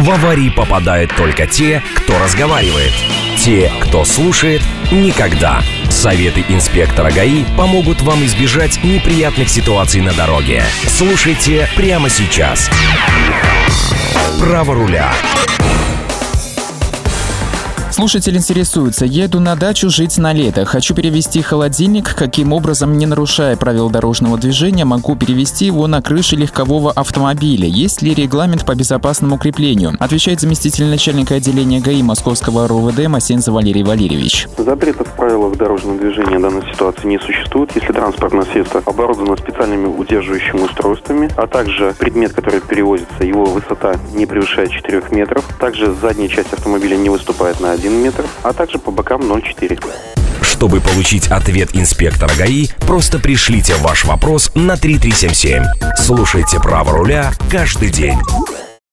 В аварии попадают только те, кто разговаривает. Те, кто слушает, никогда. Советы инспектора ГАИ помогут вам избежать неприятных ситуаций на дороге. Слушайте прямо сейчас. Право руля. Слушатель интересуется: еду на дачу жить на лето. Хочу перевести холодильник. Каким образом, не нарушая правил дорожного движения, могу перевести его на крыше легкового автомобиля? Есть ли регламент по безопасному креплению? Отвечает заместитель начальника отделения ГАИ Московского РОВД Масенза Валерий Валерьевич. Запретов в правилах дорожного движения данной ситуации не существует, если транспортное средство оборудовано специальными удерживающими устройствами, а также предмет, который перевозится, его высота не превышает 4 метров. Также задняя часть автомобиля не выступает на 1 метр, а также по бокам 0,4. Чтобы получить ответ инспектора ГАИ, просто пришлите ваш вопрос на 3377. Слушайте «Право руля» каждый день.